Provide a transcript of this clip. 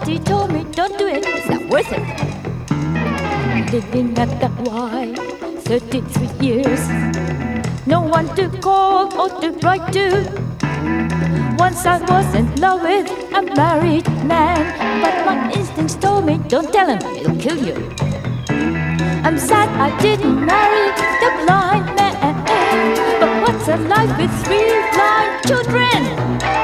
Daddy told me don't do it, it's not worth it. Living at the Y, 33 years. No one to call or to write to. Once I was in love with a married man, but my instincts told me don't tell him, it'll kill you. I'm sad I didn't marry the blind man, but what's a life with 3 blind children?